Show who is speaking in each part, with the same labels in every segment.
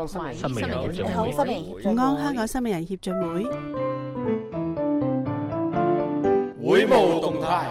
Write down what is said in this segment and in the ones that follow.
Speaker 1: 安新聞人協進會。
Speaker 2: 午安香港新聞人協進會。
Speaker 3: 會務動態。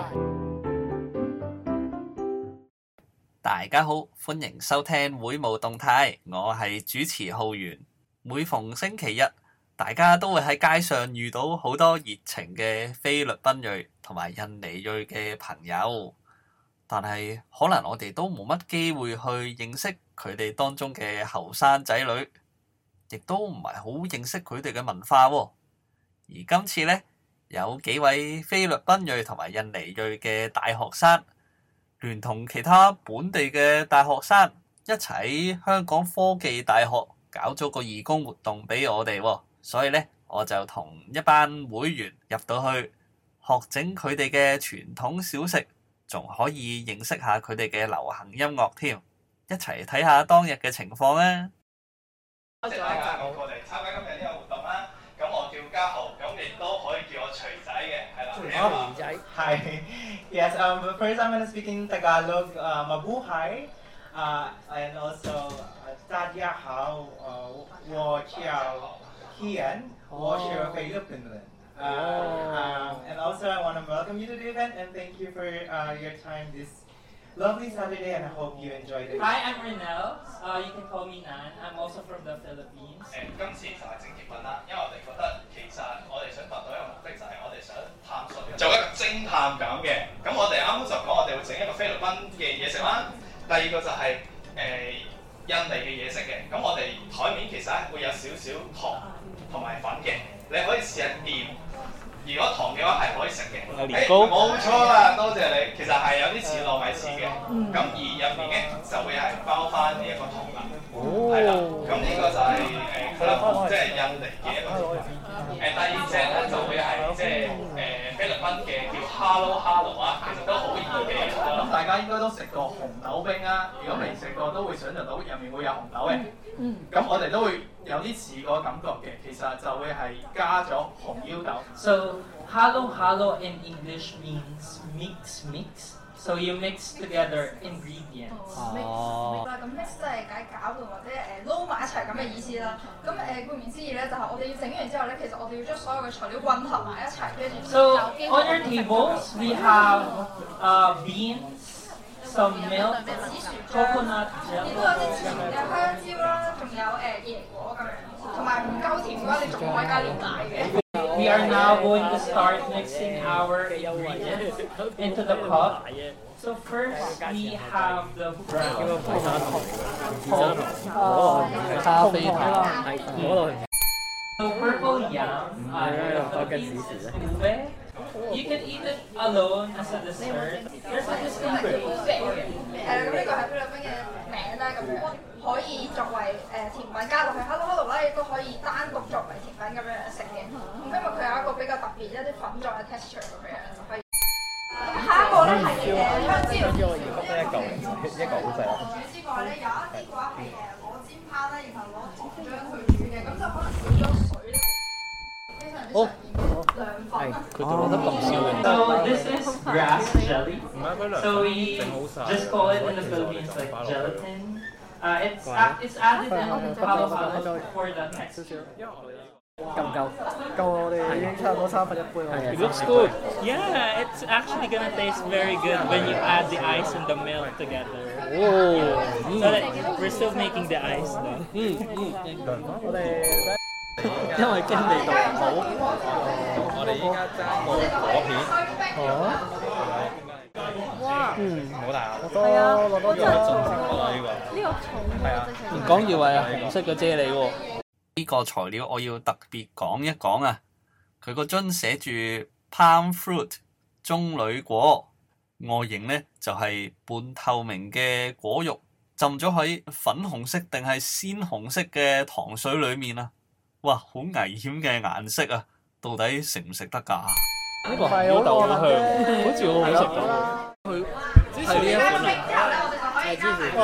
Speaker 4: 大家好，歡迎收聽會務動態，我係主持浩源。每逢星期日，大家都會喺街上遇到好多熱情嘅菲律賓裔同埋印尼裔嘅朋友，但係可能我哋都冇乜機會去認識佢哋當中嘅後生仔女，亦都唔係好認識佢哋嘅文化喎。而今次呢，有幾位菲律賓裔同埋印尼裔嘅大學生，聯同其他本地嘅大學生一齊喺香港科技大學搞咗個義工活動俾我哋喎，所以咧我就同一班會員入到去學整佢哋嘅傳統小食，仲可以認識下佢哋嘅流行音樂添，一齊睇下當日嘅情況啊！
Speaker 5: 多謝大家過嚟參加今日呢個活動啦。咁我叫嘉豪，咁亦都可以叫我錘仔嘅，係啦。
Speaker 1: 錘仔。
Speaker 6: Hi. Yes. First I'm gonna speak in Tagalog. Mabuhay. And also 大家好。我叫 Kian. 我是菲律賓人。And also I want to welcome you to the event and thank you for your time this lovely Saturday and I hope you enjoyed it.
Speaker 7: Hi, I'm Renel. You can call me Nan. I'm also from the Philippines.
Speaker 5: 今次就係正結品啦，因為我哋覺得其實我哋想達到一個目的就係我哋想探索做一個偵探咁嘅。咁我哋啱啱就講我哋會整一個菲律賓嘅嘢食啦，第二個就係印尼嘅嘢食嘅。咁我哋台面其實會有少少糖同埋粉嘅，你可以試下掂。如果糖嘅話係可以食嘅，冇錯啦，多謝你。其實係有啲似糯米糍嘅，咁而入面咧就會係包翻呢一個糖啦，係啦。咁呢個就係即係印尼嘅一個做法。第二隻咧就會係即係菲律賓嘅叫 Halo Halo 啊，其實都好易嘅。咁大家應該都食過紅豆冰啊，如果未食過都會想像到入面會有紅豆嘅。咁我哋都會有啲似個感覺嘅，其實就會係加咗紅腰豆。
Speaker 7: So, halo halo in English means mix. So you mix together ingredients.
Speaker 8: 咁 mix 即係解攪到或者撈埋一齊咁嘅意思啦。咁顧名思義咧，就係我哋要整完之後咧，其實我哋要將所有嘅材料混合埋一齊，跟住。
Speaker 7: So on your tables we have beans, some milk, coconut
Speaker 8: 亦都有啲甜嘅香蕉啦，仲有椰果咁樣，同埋唔夠甜嘅話，你仲可以加煉奶嘅。
Speaker 7: We are now going to start mixing our ingredients into the cup. So first we have the brown.
Speaker 1: 咖啡糖係嗰度。
Speaker 7: So purple yam, Philippines is ube. You can eat it alone as a dessert. There's a distinct taste.
Speaker 8: 咁呢個係菲律賓嘅名啦，咁樣可以作為甜品加落去 Hello Hello 啦，亦都可以單獨作為甜品咁樣食嘅。咁因為佢有一個比較特別一啲粉狀嘅 texture 咁樣就可以。咁下一個咧係香蕉，
Speaker 1: 一嚿好細啦。
Speaker 8: 之外咧有一啲嘅話係攞煎烹啦，然後攞糖漿去煮嘅，咁就可能少咗水咧。非常之常見嘅涼粉啦。
Speaker 1: 佢做得咁少嘅。
Speaker 7: So this is grass jelly. So we just call it in the Philippines like gelatin. It's added in halo halo for the texture.
Speaker 1: 夠唔夠？夠我哋已經差唔多3分1杯啦。
Speaker 9: It looks good. Yeah, it's actually gonna taste very good when you add the ice and the milk together.
Speaker 1: Oh.
Speaker 9: So that we're still making the ice though.
Speaker 1: 我哋因為驚味道唔好，
Speaker 3: 我哋依家爭個果片。
Speaker 1: 哇！
Speaker 3: 好大
Speaker 1: 落多落多啲啦，
Speaker 3: 呢個
Speaker 1: 係啊，唔講以為係紅色嘅啫喱喎。
Speaker 4: 呢個材料我要特別講一講啊！佢個樽寫住 palm fruit 棕櫚果，外形呢就係半透明嘅果肉，浸咗喺粉紅色定係鮮紅色嘅糖水裡面啊！哇，好危險嘅顏色啊！到底食唔食得㗎？
Speaker 1: 呢個係好豆好香，好似好好食咁。佢係呢一款啊！係之前。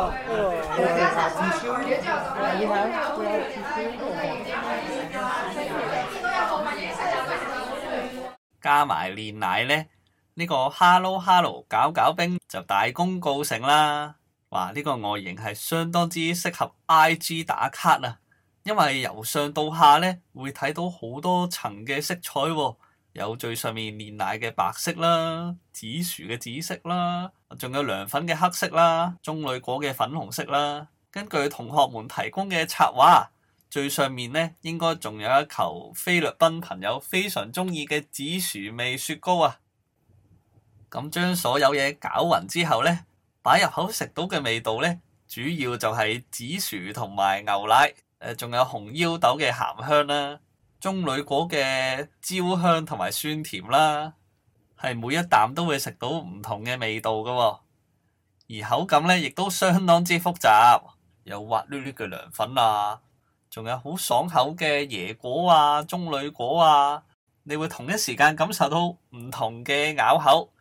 Speaker 4: 加埋煉奶呢，呢個 Halo Halo 攪攪冰就大功告成啦！ 哇！呢個外形係相當之適合 IG 打卡啊，因為由上到下咧會睇到好多層嘅色彩喎，有最上面煉奶嘅白色啦，紫薯嘅紫色啦，仲有涼粉嘅黑色啦，棕櫚果嘅粉紅色啦。根據同學們提供嘅插畫，最上面咧應該仲有一球菲律賓朋友非常中意嘅紫薯味雪糕啊！咁將所有嘢攪勻之後咧，擺入口食到嘅味道咧，主要就係紫薯同埋牛奶，仲有紅腰豆嘅鹹香啦，棕櫚果嘅焦香同埋酸甜啦，係每一啖都會食到唔同嘅味道噶喎。而口感咧亦都相當之複雜，有滑捋捋嘅涼粉啊，仲有好爽口嘅椰果啊、棕櫚果啊，你會同一時間感受到唔同嘅咬口。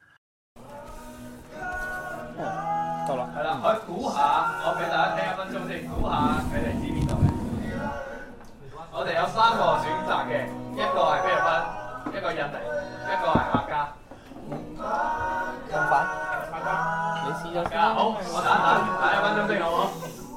Speaker 1: 夠啦，
Speaker 5: 係啦，我估下，我俾大家聽1分鐘先，估下佢哋知邊度嘅。我哋有3個選擇嘅，一個係菲律賓，一個印尼，一個係客家。
Speaker 1: 咁快？你試咗先。
Speaker 5: 好，我等1分鐘先，好唔好？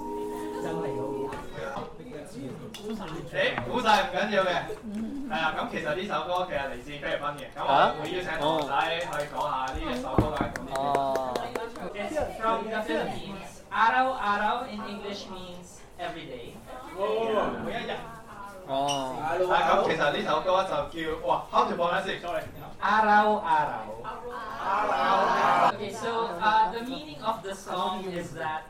Speaker 5: 估晒唔緊要嘅。係啊，咁其實呢首歌其實嚟自菲律賓嘅，咁我會邀請同學仔去講下呢一首歌嘅講啲咩。
Speaker 7: It's from the Philippines. Araw-araw in English means every day.
Speaker 5: 每一日。
Speaker 1: 哦。
Speaker 5: 咁其實呢首歌就叫哇，敲住放一先 ，sorry。
Speaker 7: Araw-araw. Okay, so the meaning of the song is that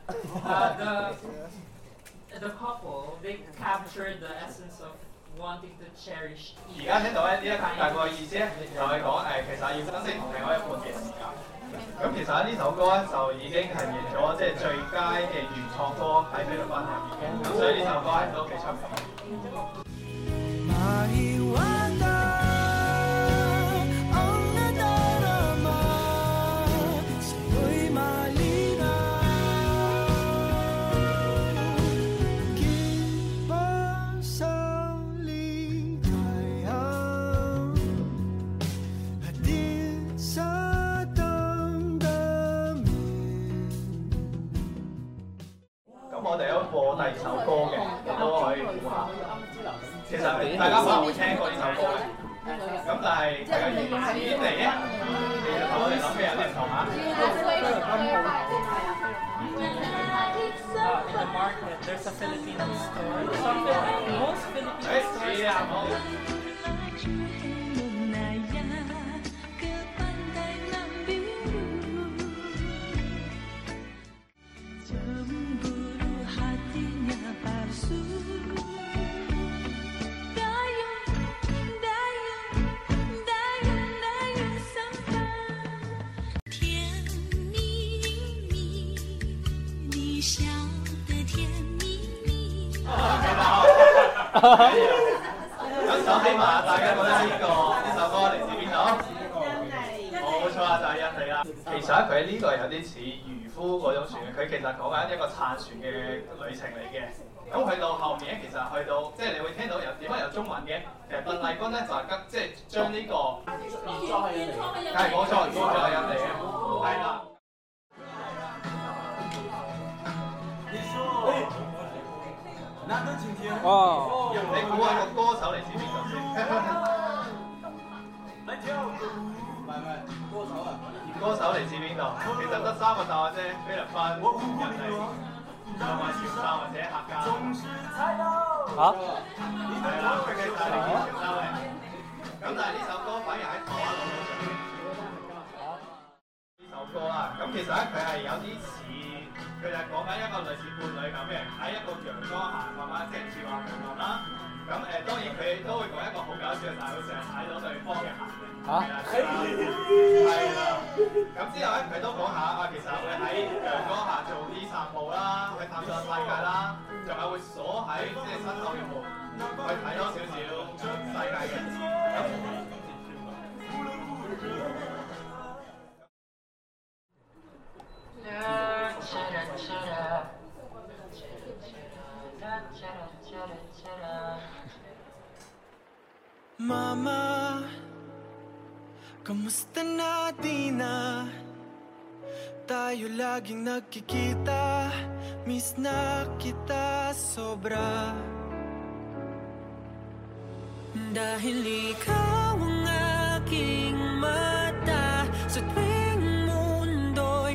Speaker 7: the couple they captured the essence of wanting to cherish.
Speaker 5: 而家聽到咧呢一大概意思咧，就係講其實要珍惜同另外一半嘅時間。咁其實呢首歌咧就已經係贏咗即係最佳嘅原創歌喺菲律賓入面嘅，咁所以呢首歌係都幾出名。我哋有播第2首歌嘅，都可以估下。其實大家可能會聽過呢首歌嘅，咁但係係個原始地咧，其實同我哋諗嘅有啲唔同嚇。
Speaker 9: In the market, there's a Filipino store. Most Filipino stores.
Speaker 5: 咁就起碼大家覺得呢首歌嚟自邊度？冇錯啊，就係印尼啦。其實佢呢個有啲似漁夫嗰種船，佢其實講緊一個撐船嘅旅程嚟嘅。咁去到後面咧，其實去到即係你會聽到有點解有中文嘅？其實鄧麗君咧就係即係將呢個係冇錯，原作係印尼嘅，係啦。哦，你估下個歌手嚟自邊度先？歌手嚟自邊度？其實得3個答案啫，菲律賓、印尼同埋潮汕或者客家。嚇？係啦，佢嘅就係嚟自潮汕嘅。咁但係呢首歌反而喺台灣攞到獎嘅。呢首歌啊，咁其實咧佢係有啲似。佢就係講緊一個類似伴侶咁嘅，喺一個陽光下慢慢即係住下對望啦。咁當然佢都會講一個好搞笑嘅，但係佢成日睇到對方嘅行為。嚇！係啦。咁之後咧，佢都講下其實會喺陽光下做啲散步啦，去探索世界啦，仲有會鎖喺即係身後嘅門，去睇多少少世界嘅。
Speaker 10: Mama, kamusta na di na tayo laging nagkikita, miss na kita sobra. Dahil ikaw ang aking mata, sa tuwing mundo'y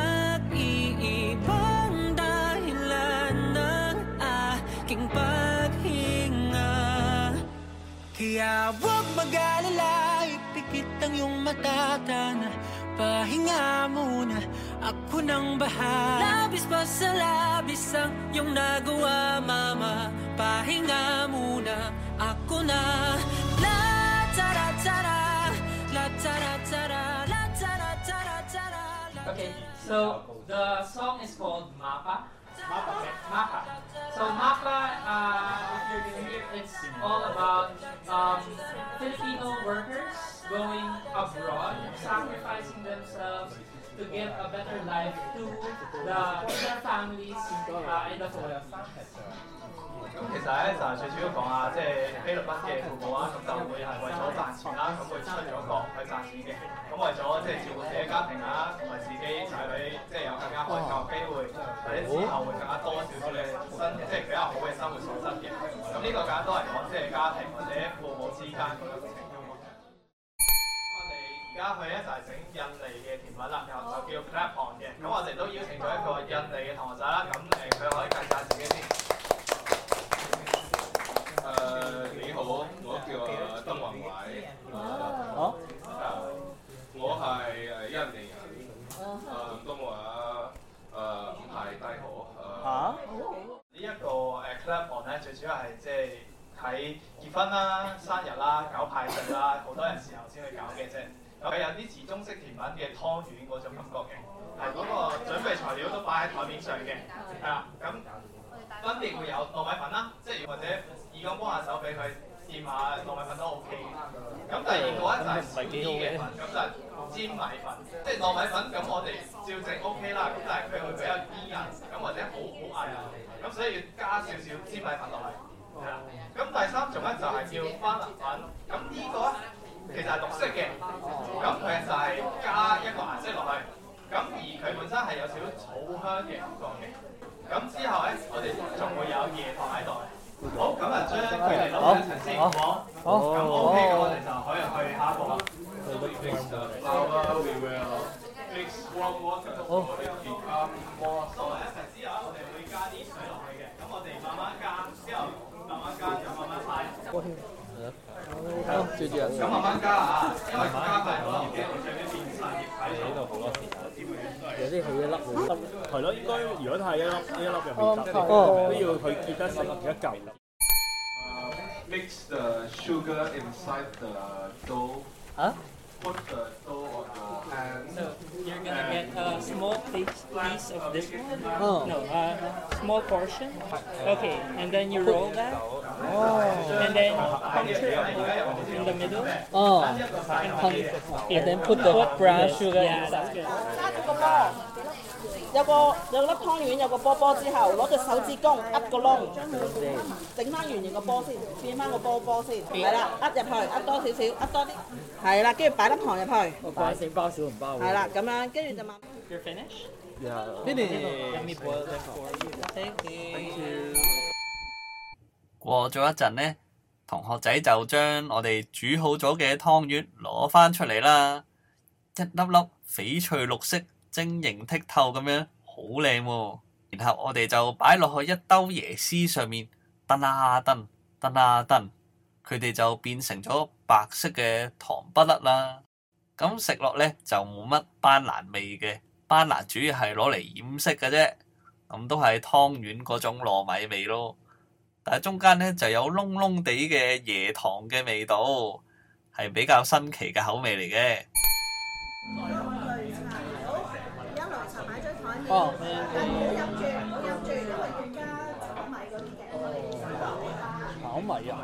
Speaker 10: nag-iibang dahilan ng aking paghinga. Kaya huwag mag-alala, ipikit ang iyong mata, tana, pahinga muna, ako nang bahala. Labis pa sa labis ang iyong nagawa, mama, pahinga muna, ako na. La tara tara, la tara tara, la tara tara tara.
Speaker 7: Okay, so the song is called Mapa. Mapa. So Mapa, if you're gonna hear, it's all about Filipino workers going abroad, sacrificing themselves to give a better life to their families in the Philippines.
Speaker 5: 咁其實咧就係最主要講啊，即係菲律賓嘅父母啊，咁就會係為咗賺錢啦，咁會出咗國去賺錢嘅。咁為咗即係照顧自己家庭啊，同埋自己仔女，即係有更加好嘅教育機會，或者之後會更加多少少嘅即係比較好嘅生活素質嘅。咁呢個更加多係講即係家庭或者父母之間嗰個情況。我哋而家去咧就係整印尼嘅甜品啦，然後就叫 Claphon 嘅。咁我哋都邀請咗一個印尼嘅同學仔啦，咁佢可以介紹下自己先。
Speaker 3: 你好，我叫曾宏偉。我係印尼人，廣東話唔係太好。
Speaker 5: 呢一個Claphon 咧，最主要係即係喺結婚啦、生日啦、搞派對啦，好多人時候先去搞嘅啫。佢有啲似中式甜品嘅湯圓嗰種感覺嘅，係嗰個準備材料都擺喺台面上嘅，係啦。咁分別會有糯米粉啦，即係或者義工幫下手俾佢掂下糯米粉都 OK 嘅。咁第二個咧就係小啲嘅粉，咁就係煎米粉，即係糯米粉咁我哋照整 OK 啦，咁但係佢會比較堅韌，咁或者好韌，咁所以要加少少煎米粉落去，係啦。咁第三種咧就係叫番蘭粉，咁呢個咧其實係綠色嘅，咁佢就係加一個顏色落去，咁而佢本身係有少少草香嘅感覺嘅。咁之後咧，我哋仲會有椰糖喺度。好，咁啊將佢哋攞一齊先。好。咁 OK，咁我哋就可以去下一步啦。
Speaker 3: We will mix warm water so it become more soft。
Speaker 5: 一齊之後，我哋會加啲水落去嘅。咁我哋慢慢加，之後慢慢加就慢慢快。咁慢慢加啊，因為加快咗，已經會最尾變晒液體喺度好多時。
Speaker 1: 有啲佢一粒係咯，應該如果係一粒入面得，都要佢結得成一嚿。
Speaker 3: Mix the sugar inside the dough. Put the dough on your hands.
Speaker 9: So you're gonna get a small piece of this one? No, small portion. Okay, and then you roll that. And then puncture a hole in the middle.
Speaker 11: And then put the brown sugar
Speaker 9: Yeah,
Speaker 11: inside.
Speaker 9: that's good.
Speaker 12: 揸住個波，有粒湯圓，有個波波之後，攞隻手指公噏個窿，整翻圓形個波先，變翻個波先，係啦，噏入去，噏多少少，噏多啲，係啦，跟住擺粒糖入去，
Speaker 11: 擺成包小籠包。
Speaker 12: 係啦，咁樣跟住就慢。
Speaker 9: You're finished?
Speaker 11: Let
Speaker 9: me boil them for you. Thank you.
Speaker 4: 過咗一陣呢，同學仔就將我哋煮好咗嘅湯圓攞翻出嚟啦，一粒粒翡翠綠色，晶瑩剔透咁樣，好靚喎。然後我哋就擺落去一兜椰絲上面，燉啊燉，燉啊燉，佢哋就變成咗白色嘅糖不甩啦。咁食落呢，就冇乜斑蘭味嘅，斑蘭主要係攞嚟掩飾嘅啫，咁都係湯圓嗰種糯米味咯。但係中間呢，就有燶燶地嘅椰糖嘅味道，係比較新奇嘅口味嚟嘅。
Speaker 12: 哦，但係唔好飲住，因為要加炒米嗰啲嘅。
Speaker 11: 炒米啊！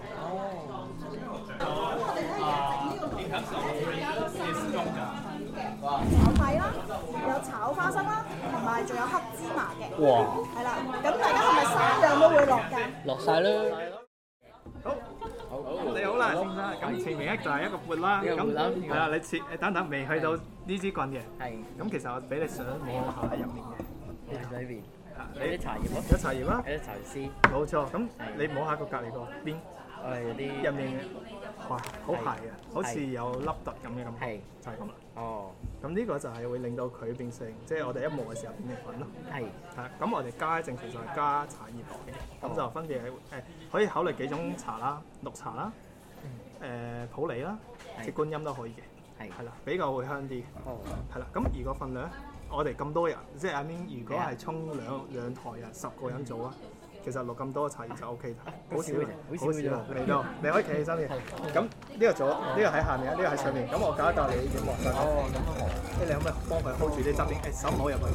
Speaker 12: 炒米啦，有炒花生啦，同埋仲有黑芝麻嘅。
Speaker 11: 哇！
Speaker 12: 係啦，咁大家係咪三樣都會落㗎？
Speaker 11: 落晒啦！
Speaker 5: 好，你好啦。
Speaker 6: 啦，先啦。咁前面就係一個缽啦。咁係啦，你等等未去到呢支棍嘅。係。咁其實我俾你想摸下入面嘅。
Speaker 11: 裏邊。
Speaker 6: 有啲
Speaker 11: 茶葉咯。
Speaker 6: 有茶葉啦。
Speaker 11: 有啲茶葉絲。冇
Speaker 6: 錯。咁你摸下個隔離個邊。有啲入面哇，好鞋啊，好似有凹凸咁嘅感覺。係。就係咁啦。哦。咁呢個就係會令到佢變成，即係我哋一磨嘅時候變成粉咯。係。係。咁我哋加正常就係加茶葉落嘅，咁就分別係可以考慮幾種茶啦，綠茶啦，普洱啦，鐵觀音都可以嘅。係啦，比較會香啲。哦。係啦，咁而個份量，我哋咁多人，即係如果係沖兩台人10個人做啊，其實落咁多茶葉就 OK 啦。好少嘅，好少嚟到，你可以企起身嘅。咁呢個左，呢個喺下面，呢個喺上面。咁我教一教你點磨上。哦，咁樣磨。即係你可唔可以幫佢 hold 住啲側邊？手唔好入去。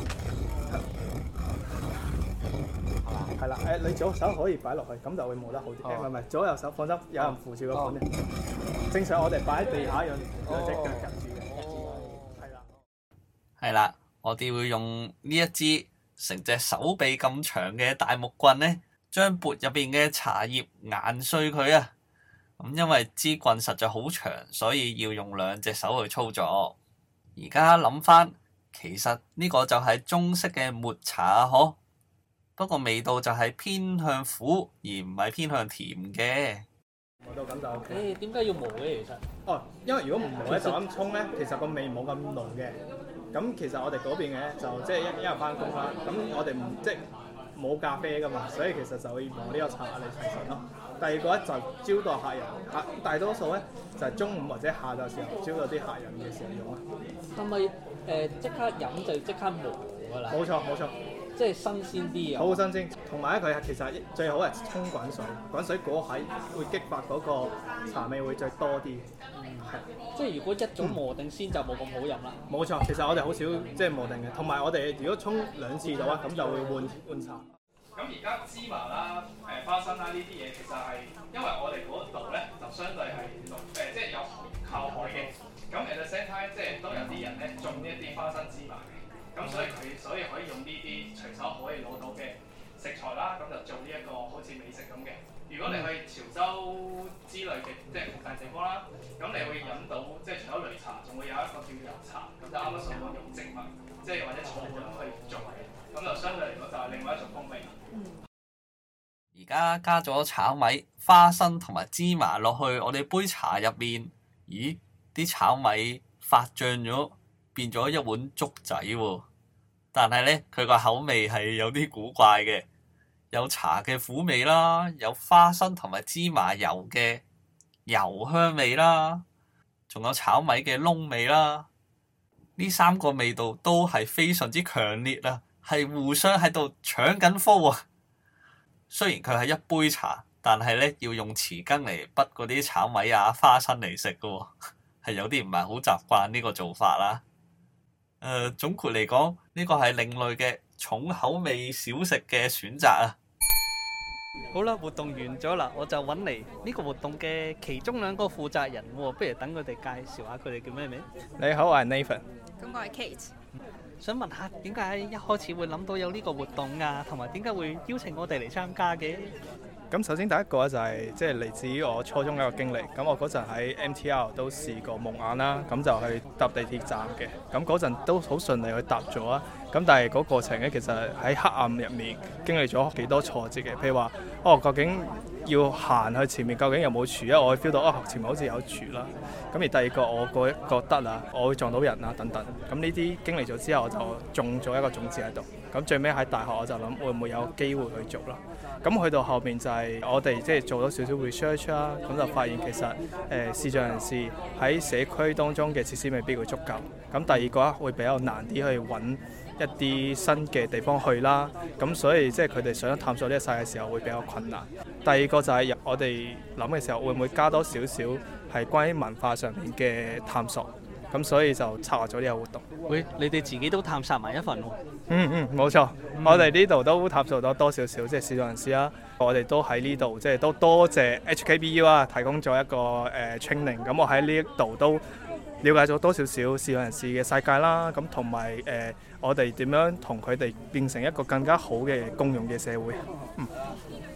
Speaker 6: 係啦，你左手可以擺落去，咁就會磨得好啲。唔係，左右手放心，有人扶住個盤嘅。正常我哋擺喺地下有隻腳夾住嘅。係啦。係
Speaker 4: 啦，我哋會用呢一支成隻手臂咁長嘅大木棍咧，將缽入邊嘅茶葉研碎佢啊！咁因為支棍實在好長，所以要用2隻手去操作。而家諗翻，其實呢個就係中式嘅抹茶啊，嗬。不過味道就係偏向苦，而唔係偏向甜嘅。
Speaker 6: 磨到咁就 OK。
Speaker 1: 點解要磨嘅其實？
Speaker 6: 哦，因為如果唔磨咧，就咁沖咧，其實個味冇咁濃嘅。咁其實我哋嗰邊嘅就即係一日翻工啦。咁我哋唔即係冇咖啡噶嘛，所以其實就會磨呢個茶嚟提神咯。第二個咧就招待客人，大多數咧就係中午或者下晝時候招待啲客人嘅時候用啊。
Speaker 1: 係咪即刻飲就即刻磨㗎啦？
Speaker 6: 冇錯冇錯。
Speaker 1: 即係新鮮啲啊！
Speaker 6: 好新鮮，同埋咧佢其實最好係沖滾水，滾水嗰喺會激發嗰個茶味會再多啲。係。
Speaker 1: 即係如果一早磨定先就冇咁好飲啦。
Speaker 6: 冇錯，其實我哋好少即係磨定嘅，同埋我哋如果沖2次到啊，咁就會換茶。
Speaker 5: 咁而家芝麻啦、花生啦呢啲嘢，其實係因為我哋嗰度咧就相對係即係有靠海嘅，咁at the same time即係都有啲人咧種呢一啲花生芝麻嘅。咁所以可以用呢啲隨手可以攞到嘅食材啦，咁就做呢一個好似美食咁嘅。如果你去潮州之類嘅即係附近地方啦，咁你會飲到即係除咗擂茶，仲會有一個叫油茶，咁就啱啱所講用植物即係或者草本去做嘅，咁就相對嚟講就係另外一種風味。
Speaker 4: 而家加咗炒米、花生同埋芝麻落去我哋杯茶入面，咦？啲炒米發脹咗。變咗一碗粥仔喎，但係咧佢個口味係有啲古怪嘅，有茶嘅苦味啦，有花生同埋芝麻油嘅油香味啦，仲有炒米嘅燶味啦。呢3個味道都係非常之強烈啊，係互相喺度搶緊風啊！雖然佢係一杯茶，但係咧要用匙羹嚟滗嗰啲炒米啊、花生嚟食嘅喎，係有啲唔係好習慣呢個做法啦。總括嚟講，呢個係另類嘅重口味小食嘅選擇啊！
Speaker 1: 好啦，活動完咗啦，我就揾嚟呢個活動嘅其中2個負責人喎，不如等佢哋介紹下佢哋叫咩名？
Speaker 6: 你好，我係 Nathan。
Speaker 13: 咁我係 Kate。
Speaker 1: 想問下點解一開始會諗到有呢個活動啊？同埋點解會邀請我哋嚟參加嘅？
Speaker 6: 咁首先第一個就係即係嚟自於我初中一個經歷。咁我嗰陣喺 MTR 都試過蒙眼啦，咁就去搭地鐵站嘅。咁嗰陣都好順利去搭咗啊。咁但係嗰過程咧，其實喺黑暗入面經歷咗幾多挫折嘅。譬如話，究竟要行去前面，究竟有冇柱啊？我會 feel 到前面好似有柱啦。咁而第二個我覺得啊，我會撞到人啊等等。咁呢啲經歷咗之後，我就種咗一個種子喺度。咁最尾喺大學我就諗會唔會有機會去做啦。咁去到後面就係我哋即係做咗少少 research 啦，咁就發現其實視障人士喺社區當中嘅設施未必會足夠。咁第二個會比較難啲去揾一啲新嘅地方去啦。咁所以即係佢哋想探索呢個世界嘅時候會比較困難。第二個就係我哋諗嘅時候會唔會加多少少係關於文化上面嘅探索。咁所以就策劃咗呢個活動。
Speaker 1: 喂，你哋自己都探索埋一份喎。
Speaker 6: 冇錯。我哋呢度都探索咗多少少，即係視障人士啦。我哋都喺呢度，即係都多謝 HKBU 啊，提供咗一個training。咁我喺呢一度都了解咗多少少視障人士嘅世界啦。咁同埋我哋點樣同佢哋變成一個更加好嘅共融嘅社會。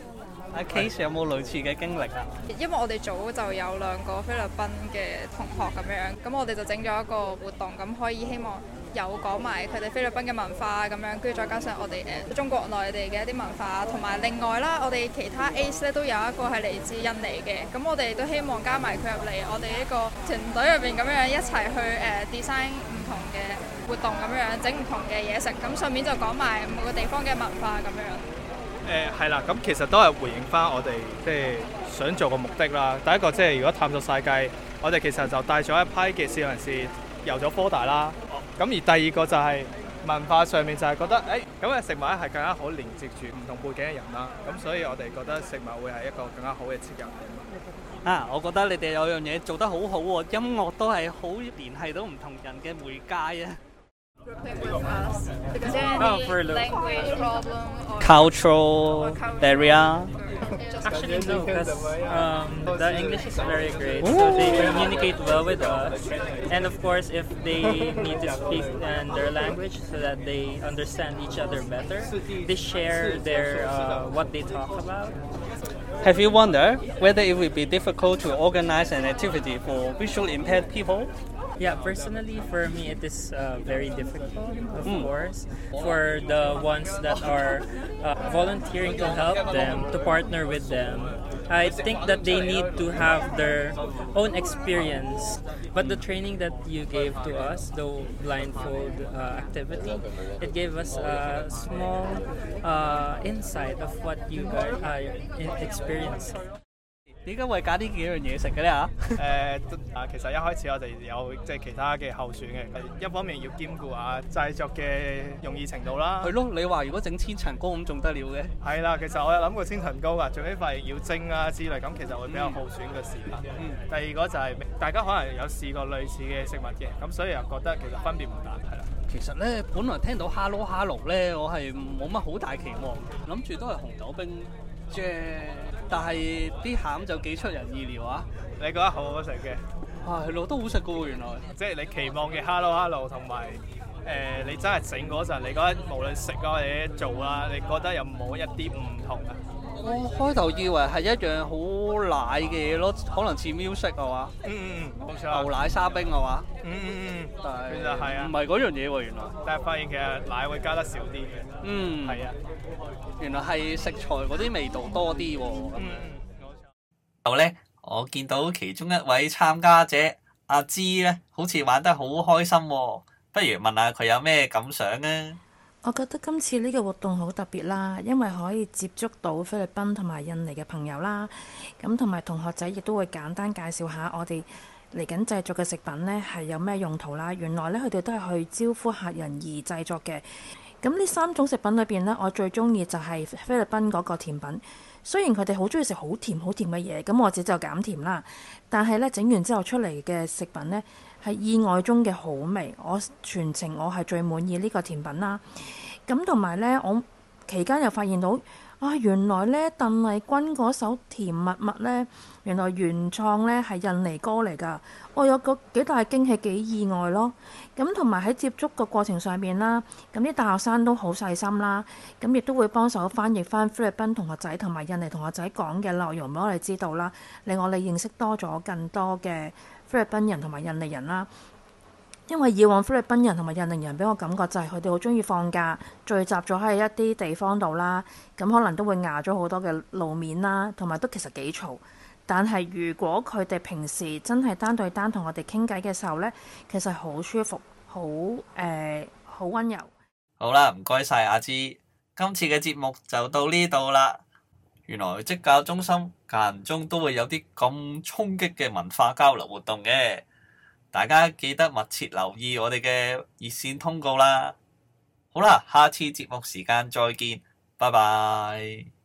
Speaker 1: 阿 Case 有冇類似嘅經歷啊？
Speaker 8: 因為我哋組就有2個菲律賓嘅同學咁樣，咁我哋就整咗一個活動，咁可以希望有講埋佢哋菲律賓嘅文化咁樣，跟住再加上我哋中國內地嘅一啲文化，同埋另外啦，我哋其他 Ace 咧都有一個係嚟自印尼嘅，咁我哋都希望加埋佢入嚟我哋呢個團隊入邊咁樣一齊去design 唔同嘅活動咁樣，整唔同嘅嘢食，咁順便就講埋每個地方嘅文化咁樣。
Speaker 13: 係啦，咁其實都係回應翻我哋即係想做嘅目的啦。第一個即係如果探索世界，我哋其實就帶咗一批嘅少人士遊咗科大啦。咁而第二個就係文化上面就係覺得咁嘅食物係更加好連接住唔同背景嘅人啦。咁所以我哋覺得食物會係一個更加好嘅切入點。
Speaker 1: 啊，我覺得你哋有樣嘢做得好好喎，音樂都係好聯繫到唔同人嘅媒介啊。Cultural barrier.
Speaker 9: Actually, no, because the English is very great, so they communicate well with us. And of course, if they need to speak in their language so that they understand each other better, they share their what they talk about.
Speaker 1: Have you wondered whether it would be difficult to organize an activity for visually impaired people?
Speaker 9: Yeah, personally for me it is very difficult, of course, for the ones that are volunteering to help them, to partner with them. I think that they need to have their own experience, but the training that you gave to us, the blindfold activity, it gave us a small insight of what you guys are experiencing.
Speaker 1: 點解會揀呢幾樣嘢食嘅咧嚇？
Speaker 13: 其實一開始我哋有即係其他嘅候選嘅，一方面要兼顧下製作嘅容易程度啦。
Speaker 1: 係咯，你話如果整千層糕咁仲得了嘅？
Speaker 13: 係啦，其實我有諗過千層糕㗎，最起發現要蒸啊之類，咁其實會比較耗損嘅時間。第二個就係大家可能有試過類似嘅食物嘅，咁所以又覺得其實分別唔大，係啦。
Speaker 1: 其實咧，本來聽到 Hello Hello 咧，我係冇乜好大期望，諗住都係紅豆冰啫。但係啲餡就幾出人意料啊！
Speaker 13: 你覺得好好食嘅？
Speaker 1: 係咯，都好食嘅喎，原來。
Speaker 13: 即係你期望嘅 Hello Hello 同埋你真係整嗰陣，你覺得無論食啊或者做啦，你覺得有冇一啲唔同啊？
Speaker 1: 我開頭以為係一樣好奶嘅嘢咯，可能似 music 係嘛？
Speaker 13: 冇錯。
Speaker 1: 牛奶沙冰係嘛？但係
Speaker 13: 其實係啊，
Speaker 1: 唔係嗰樣嘢喎，原來。
Speaker 13: 但係發現其實奶會加得少啲嘅。係啊。
Speaker 1: 原來係食材嗰啲味道多啲喎。
Speaker 4: 後咧，我見到其中一位參加者阿芝咧，好似玩得好開心喎。不如問下佢有咩感想啊？
Speaker 14: 我覺得今次呢個活動好特別啦，因為可以接觸到菲律賓同埋印尼嘅朋友啦，咁同埋同學仔亦都會簡單介紹下我哋嚟緊製作嘅食品呢係有咩用途啦。原來呢，佢哋都係去招呼客人而製作嘅。咁呢3種食品裏邊呢，我最中意就係菲律賓嗰個甜品。雖然佢哋好中意食好甜好甜嘅嘢，咁我自己就減甜啦。但係呢，整完之後出嚟嘅食品呢，係意外中嘅好味。全程我係最滿意呢個甜品啦。咁同埋呢，我期間又發現到原來呢，鄧麗君嗰首甜蜜蜜呢，原來原創呢係印尼歌嚟㗎。我有個幾大驚喜，幾意外咯。咁同埋喺接觸個過程上面啦，咁啲大學生都好細心啦，咁亦都會幫手翻譯翻菲律賓同學仔同埋印尼同學仔講嘅內容俾我哋知道啦，令我哋認識多咗更多嘅菲律賓人同埋印尼人啦。因為以往菲律賓人同埋印尼人俾我感覺就係佢哋好中意放假聚集咗喺一啲地方度啦，咁可能都會壓咗好多嘅路面啦，同埋都其實幾嘈。但係如果佢哋平時真係單對單同我哋傾偈嘅時候呢，其實好舒服，好溫柔。
Speaker 4: 好啦，唔該晒阿芝，今次嘅節目就到呢度啦。原來職教中心間中都會有啲咁衝擊嘅文化交流活動嘅，大家記得密切留意我哋嘅熱線通告啦。好啦，下次節目時間再見，拜拜。